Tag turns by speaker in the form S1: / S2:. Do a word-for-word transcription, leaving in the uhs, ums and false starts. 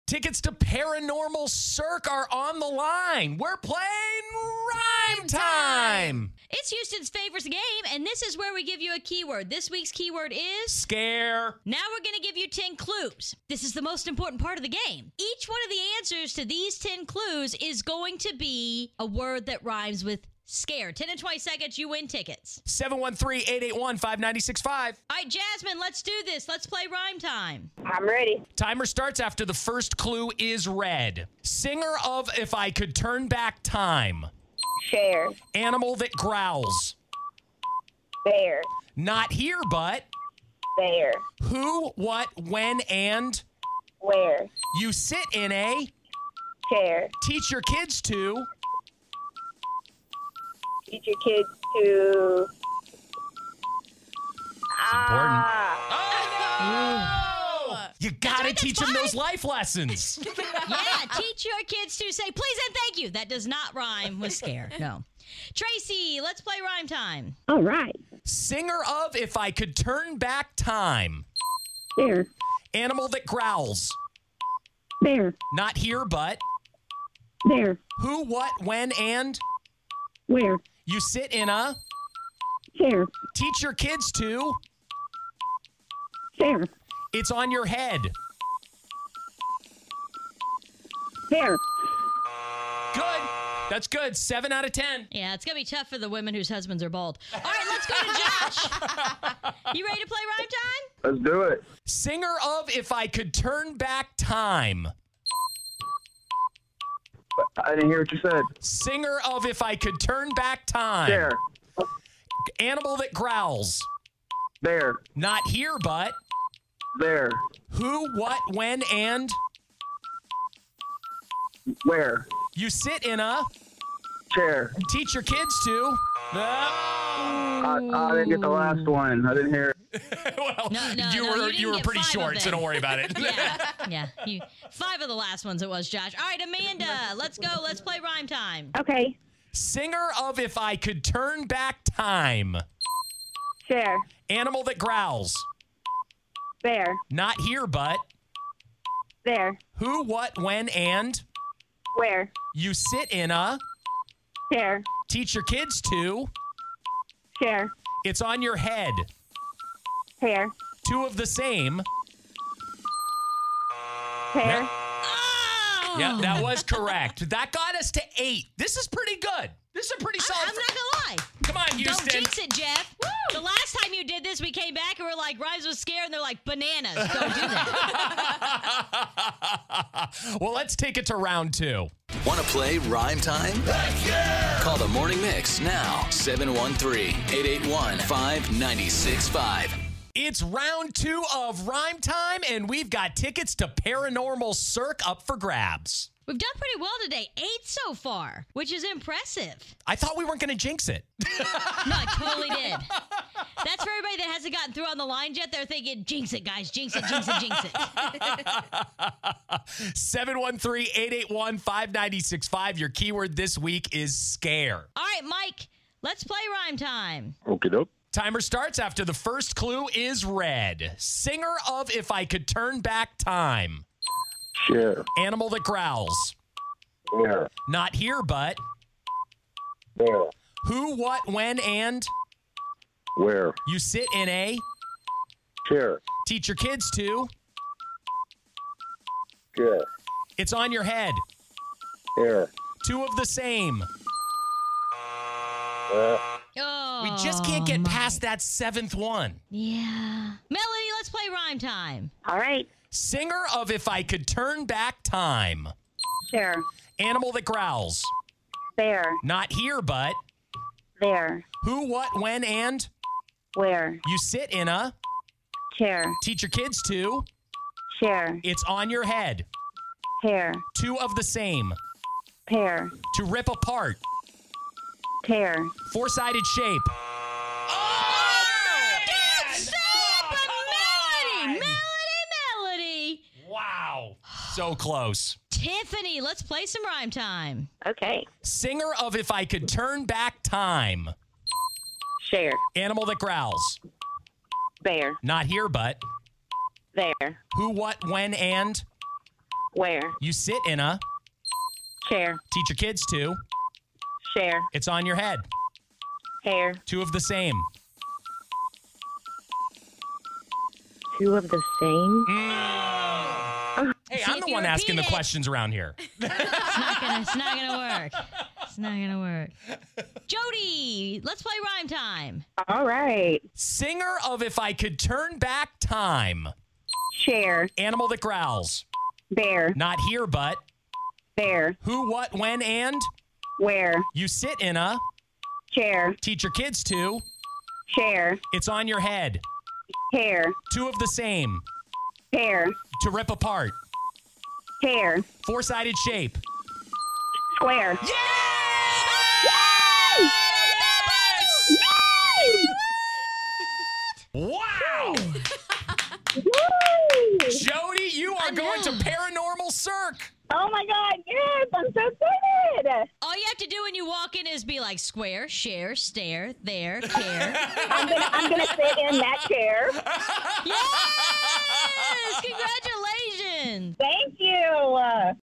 S1: Tickets to Paranormal Cirque are on the line. We're playing Rhyme Time.
S2: It's Houston's favorite game, and this is where we give you a keyword. This week's keyword is...
S1: Scare.
S2: Now we're going to give you ten clues. This is the most important part of the game. Each one of the answers to these ten clues is going to be a word that rhymes with scare. ten and twenty seconds, you win tickets.
S1: seven one three, eight eight one, five nine six five.
S2: All right, Jasmine, let's do this. Let's play Rhyme Time.
S3: I'm ready.
S1: Timer starts after the first clue is read. Singer of If I Could Turn Back Time.
S3: Share.
S1: Animal that growls.
S3: Bear.
S1: Not here, but.
S3: Bear.
S1: Who, what, when, and.
S3: Where.
S1: You sit in a.
S3: Chair.
S1: Teach your kids to.
S3: Teach your kids to... Ah.
S1: Oh, no! You gotta
S2: right,
S1: teach them
S2: fine.
S1: those life lessons.
S2: Yeah, teach your kids to say please and thank you. That does not rhyme with scare. No. Tracy, let's play Rhyme Time.
S3: All right.
S1: Singer of If I Could Turn Back Time.
S3: Bear.
S1: Animal that growls.
S3: Bear.
S1: Not here, but.
S3: Bear.
S1: Who, what, when, and.
S3: Where.
S1: You sit in a.
S3: Chair.
S1: Teach your kids to.
S3: Chair.
S1: It's on your head.
S3: Bear.
S1: Good. That's good. Seven out of ten.
S2: Yeah, it's going to be tough for the women whose husbands are bald. All right, let's go to Josh. You ready to play Rhyme Time?
S4: Let's do it.
S1: Singer of If I Could Turn Back Time.
S4: I didn't hear what you said.
S1: Singer of If I Could Turn Back Time.
S4: Bear.
S1: Animal that growls.
S4: Bear.
S1: Not here, but.
S4: Bear.
S1: Who, what, when, and.
S4: Where?
S1: You sit in a.
S4: Chair.
S1: Teach your kids to.
S4: I, I didn't get the last one. I didn't hear it.
S1: well,
S2: No, no,
S1: you
S2: no,
S1: were
S2: you
S1: you,
S2: didn't
S1: were
S2: get
S1: pretty
S2: five of
S1: short, so
S2: them.
S1: don't worry about it.
S2: Yeah, yeah. You, five of the last ones it was, Josh. All right, Amanda, let's go. Let's play Rhyme Time.
S3: Okay.
S1: Singer of If I Could Turn Back Time.
S3: Chair.
S1: Animal that growls.
S3: Bear.
S1: Not here, but.
S3: There.
S1: Who, what, when, and.
S3: Where.
S1: You sit in a.
S3: Chair.
S1: Teach your kids to.
S3: Chair.
S1: It's on your head.
S3: Hair.
S1: Two of the same.
S3: Hair.
S2: Oh!
S1: Yeah, that was correct. That got us to eight. This is pretty good. This is a pretty
S2: I,
S1: solid.
S2: I'm not going to lie.
S1: Come on, Houston.
S2: Don't jinx it, Jeff. The last time you did this, we came back and we're like, Rhymes was scared, and they're like, bananas. Don't do that.
S1: Well, let's take it to round two.
S5: Want to play Rhyme Time? Heck yeah! Call the Morning Mix now. seven one three, eight eight one, five nine six five.
S1: It's round two of Rhyme Time, and we've got tickets to Paranormal Cirque up for grabs.
S2: We've done pretty well today. Eight so far, which is impressive.
S1: I thought we weren't going to jinx it.
S2: No, I totally did. That's for everybody that hasn't gotten through on the line yet. They're thinking, jinx it, guys. Jinx it, jinx it, jinx it.
S1: seven one three, eight eight one, five nine six five. Your keyword this week is scare.
S2: All right, Mike, let's play Rhyme Time.
S4: Okay, dope.
S1: Timer starts after the first clue is read. Singer of If I Could Turn Back Time.
S4: Share.
S1: Animal that growls.
S4: Bear.
S1: Not here, but.
S4: Bear.
S1: Who, what, when, and.
S4: Where?
S1: You sit in a.
S4: Chair.
S1: Teach your kids to.
S4: Chair.
S1: It's on your head.
S4: Hair.
S1: Two of the same.
S4: Uh,
S2: Oh,
S1: We just can't get past that seventh one.
S2: Yeah. Melody, let's play Rhyme Time.
S3: All right.
S1: Singer of If I Could Turn Back Time.
S3: Chair.
S1: Animal that growls.
S3: Bear.
S1: Not here, but.
S3: There.
S1: Who, what, when, and.
S3: Where.
S1: You sit in a.
S3: Chair.
S1: Teach your kids to.
S3: Chair.
S1: It's on your head.
S3: Hair.
S1: Two of the same.
S3: Pear.
S1: To rip apart.
S3: Tear.
S1: Four-sided shape.
S2: Oh, dude, stop! Melody! Melody, Melody!
S1: Wow. So close.
S2: Tiffany, let's play some Rhyme Time.
S3: Okay.
S1: Singer of If I Could Turn Back Time.
S3: Share.
S1: Animal that growls.
S3: Bear.
S1: Not here, but.
S3: There.
S1: Who, what, when, and.
S3: Where?
S1: You sit in a.
S3: Chair.
S1: Teach your kids to.
S3: Share.
S1: It's on your head.
S3: Hair.
S1: Two of the same.
S3: Two of the same.
S1: Hey,
S2: See,
S1: I'm
S2: if
S1: the
S2: you
S1: one asking the
S2: repeat it-
S1: questions around here.
S2: It's not gonna. It's not gonna work. It's not gonna work. Jody, let's play rhyme time.
S3: All right.
S1: Singer of If I Could Turn Back Time.
S3: Share.
S1: Animal that growls.
S3: Bear.
S1: Not here, but.
S3: Bear.
S1: Who, what, when, and.
S3: Where?
S1: You sit in a.
S3: Chair.
S1: Teach your kids to.
S3: Share.
S1: It's on your head.
S3: Hair.
S1: Two of the same.
S3: Hair.
S1: To rip apart.
S3: Hair.
S1: Four-sided shape.
S3: Square.
S1: Yes! Wow!
S3: Woo!
S1: Jody, you are going to
S2: know.
S1: Paranormal Cirque.
S3: Oh my God! Yes, I'm so excited.
S2: All you have to do when you walk in is be like square, share, stare, there, care.
S3: I'm gonna I'm gonna sit in that chair.
S2: Yes! Congratulations!
S3: Thank you.